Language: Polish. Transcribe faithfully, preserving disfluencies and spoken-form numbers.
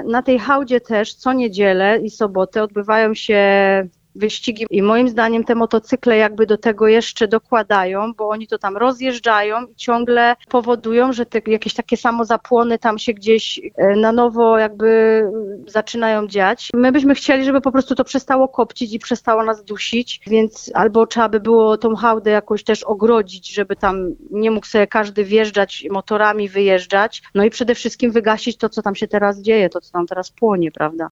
na tej hałdzie też co niedzielę i sobotę odbywają się wyścigi i moim zdaniem te motocykle jakby do tego jeszcze dokładają, bo oni to tam rozjeżdżają i ciągle powodują, że te, jakieś takie samozapłony tam się gdzieś na nowo jakby zaczynają dziać. My byśmy chcieli, żeby po prostu to przestało kopcić i przestało nas dusić, więc albo trzeba by było tą hałdę jakoś też ogrodzić, żeby tam nie mógł sobie każdy wjeżdżać motorami, wyjeżdżać, no i przede wszystkim wygasić to, co tam się teraz dzieje, to, co tam teraz płonie, prawda?